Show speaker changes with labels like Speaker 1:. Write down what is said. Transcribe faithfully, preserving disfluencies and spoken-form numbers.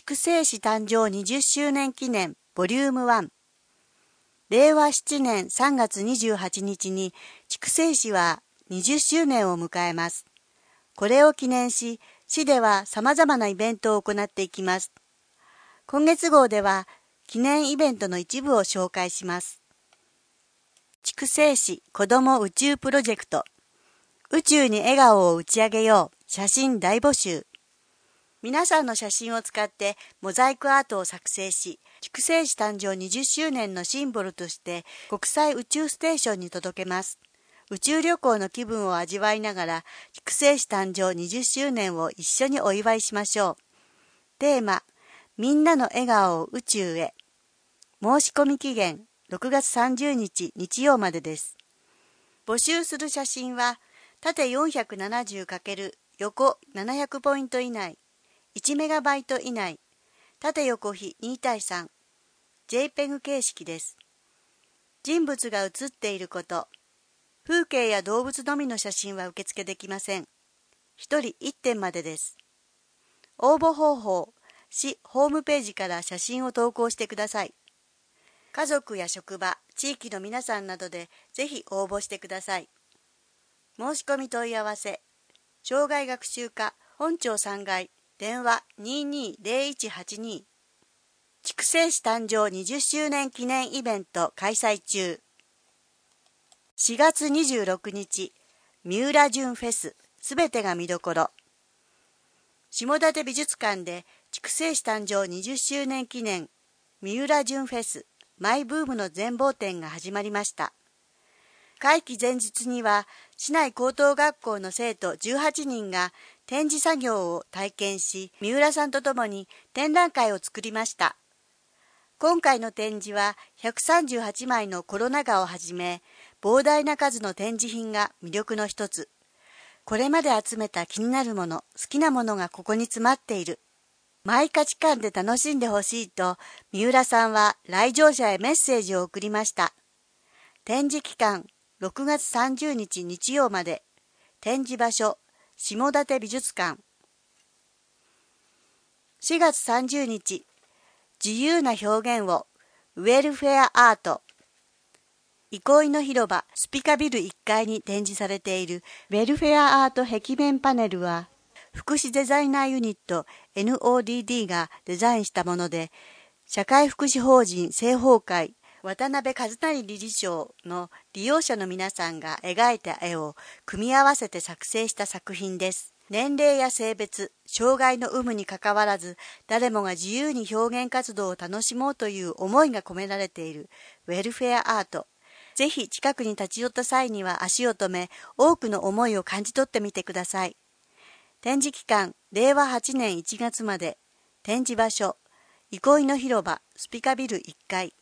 Speaker 1: 筑西市誕生にじゅっしゅうねん記念ボリュームワン。れいわしちねんさんがつにじゅうはちにちに筑西市はにじゅっしゅうねんを迎えます。これを記念し、市では様々なイベントを行っていきます。今月号では記念イベントの一部を紹介します。筑西市子ども宇宙プロジェクト。宇宙に笑顔を打ち上げよう。写真大募集。皆さんの写真を使ってモザイクアートを作成し、筑西市誕生にじゅっしゅうねんのシンボルとして国際宇宙ステーションに届けます。宇宙旅行の気分を味わいながら、筑西市誕生にじゅっしゅうねんを一緒にお祝いしましょう。テーマ、みんなの笑顔を宇宙へ。申し込み期限、ろくがつさんじゅうにち日曜までです。募集する写真は、縦 よんひゃくななじゅうかける 横ななひゃくポイント以内、いちメガバイト以内、縦横比にたいさん、ジェイペグ 形式です。人物が写っていること、風景や動物のみの写真は受付できません。ひとりいってんまでです。応募方法、市ホームページから写真を投稿してください。家族や職場、地域の皆さんなどでぜひ応募してください。申し込み問い合わせ、障害学習課本町さんがい、電話 にーにーぜろいちはちに。筑西市誕生にじゅっしゅうねん記念イベント開催中。しがつにじゅうろくにち、三浦淳フェス、すべてが見どころ。下館美術館で筑西市誕生にじゅっしゅうねん記念三浦淳フェス、マイブームの全貌展が始まりました。会期前日には、市内高等学校の生徒じゅうはちにんが展示作業を体験し、三浦さんと共に展覧会を作りました。今回の展示はひゃくさんじゅうはちまいのコロナ画をはじめ、膨大な数の展示品が魅力の一つ。これまで集めた気になるもの、好きなものがここに詰まっている。マイ価値観で楽しんでほしいと、三浦さんは来場者へメッセージを送りました。展示期間、ろくがつさんじゅうにち日曜まで。展示場所、下館美術館。しがつさんじゅうにち、自由な表現を、ウェルフェアアート。憩いの広場スピカビルいっかいに展示されているウェルフェアアート壁面パネルは、福祉デザイナーユニット エヌオーディーディー がデザインしたもので、社会福祉法人聖宝会渡辺和成理事長の利用者の皆さんが描いた絵を組み合わせて作成した作品です。年齢や性別、障害の有無にかかわらず、誰もが自由に表現活動を楽しもうという思いが込められているウェルフェアアート。ぜひ近くに立ち寄った際には足を止め、多くの思いを感じ取ってみてください。展示期間、れいわはちねんいちがつまで。展示場所、憩いの広場スピカビルいっかい。